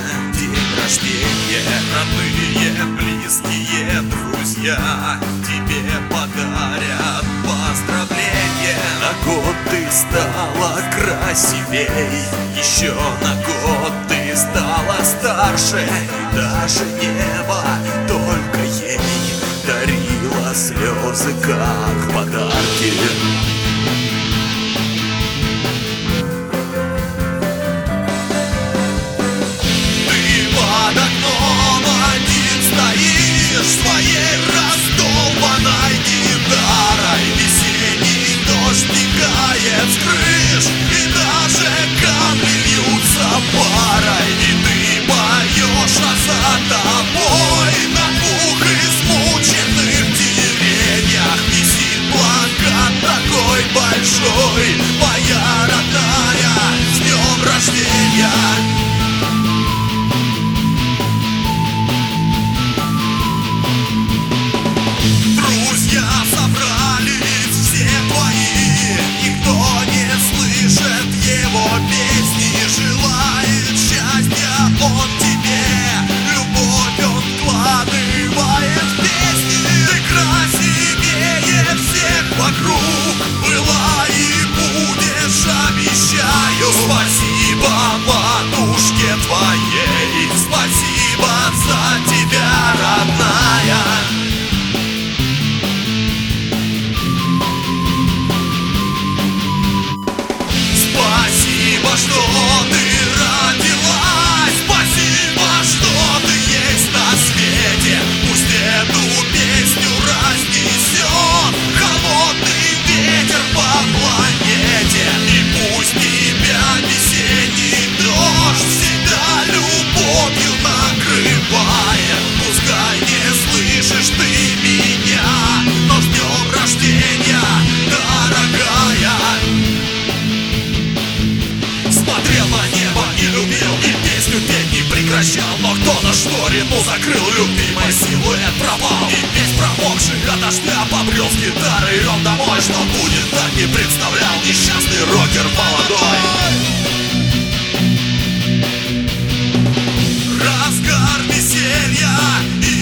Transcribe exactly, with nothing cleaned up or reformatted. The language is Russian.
день рождения, родные, близкие, друзья тебе подарят поздравления. На год ты стала красивей, еще на год ты стала старше, и даже небо только ей дарило слезы, как подарки. Своей раздолбанной гитарой весенний дождь стекает с крыш, и даже камни льются парой. И ты поешь, а за тобой на двух измученных деревьях висит плакат такой большой: моя родная, с днем рождения! Спасибо матушке твоей, спасибо за тебя, родная. Спасибо, что ты родилась, спасибо, что ты есть на свете. Пусть эту песню разнесет холодный ветер по планете, и пусть тебя весенний дождь всегда любовью накрывает. Пускай не слышишь ты меня, но с днем рождения, дорогая! Смотрел на небо и любил, и песню петь не прекращал, но кто на шторину закрыл, любимой силуэт пропал. И весь промокший от дождя побрел с гитарой он домой. Что будет, так не представлял несчастный рокер молодой. Разгар веселья и